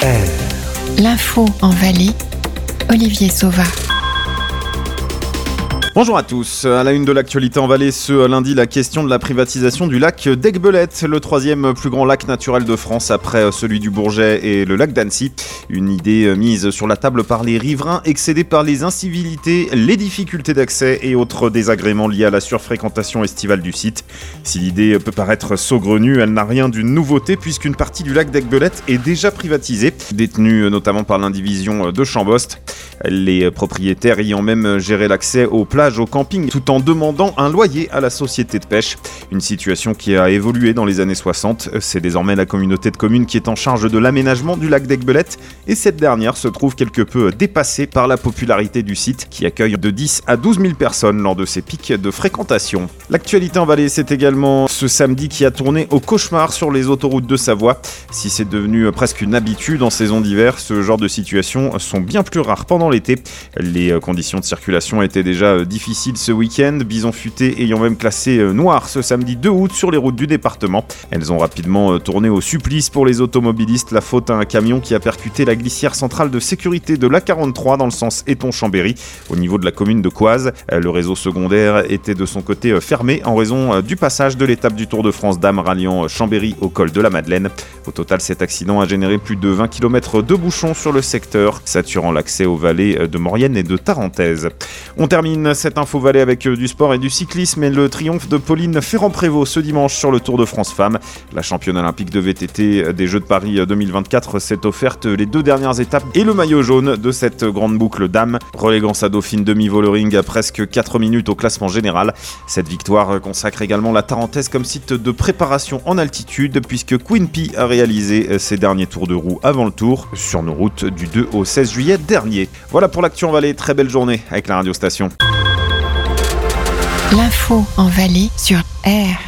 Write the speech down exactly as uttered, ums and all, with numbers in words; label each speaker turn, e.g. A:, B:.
A: R.
B: L'info en Valais, Olivier Sauva.
C: Bonjour à tous. À la une de l'actualité en Valais, ce lundi, la question de la privatisation du lac d'Aiguebelette, le troisième plus grand lac naturel de France après celui du Bourget et le lac d'Annecy. Une idée mise sur la table par les riverains, excédés par les incivilités, les difficultés d'accès et autres désagréments liés à la surfréquentation estivale du site. Si l'idée peut paraître saugrenue, elle n'a rien d'une nouveauté puisqu'une partie du lac d'Aiguebelette est déjà privatisée, détenue notamment par l'indivision de Chambost. Les propriétaires ayant même géré l'accès aux plages, au camping, tout en demandant un loyer à la société de pêche. Une situation qui a évolué dans les années soixante. C'est désormais la communauté de communes qui est en charge de l'aménagement du lac d'Aiguebelette et cette dernière se trouve quelque peu dépassée par la popularité du site qui accueille de dix à douze mille personnes lors de ses pics de fréquentation. L'actualité en Valais, c'est également ce samedi qui a tourné au cauchemar sur les autoroutes de Savoie. Si c'est devenu presque une habitude en saison d'hiver, ce genre de situations sont bien plus rares pendant l'été. Les conditions de circulation étaient déjà difficiles ce week-end, Bison Futé ayant même classé noir ce samedi deux août sur les routes du département. Elles ont rapidement tourné au supplice pour les automobilistes, la faute à un camion qui a percuté la glissière centrale de sécurité de l'A quarante-trois dans le sens Éton-Chambéry au niveau de la commune de Coise. Le réseau secondaire était de son côté fermé en raison du passage de l'étape du Tour de France dames ralliant Chambéry au col de la Madeleine. Au total, cet accident a généré plus de vingt kilomètres de bouchons sur le secteur, saturant l'accès aux vallées de Maurienne et de Tarentaise. On termine cette info Valais avec du sport et du cyclisme et le triomphe de Pauline Ferrand-Prévot ce dimanche sur le Tour de France Femmes. La championne olympique de V T T des Jeux de Paris deux mille vingt-quatre s'est offerte les deux dernières étapes et le maillot jaune de cette grande boucle dames, reléguant sa dauphine demi-vollering à presque quatre minutes au classement général. Cette victoire consacre également la Tarentaise comme site de préparation en altitude puisque Queen P a réalisé ses derniers tours de roue avant le Tour sur nos routes du deux au seize juillet dernier. Voilà pour l'actu en Valais, très belle journée avec la radio station.
B: L'info en Valais sur R.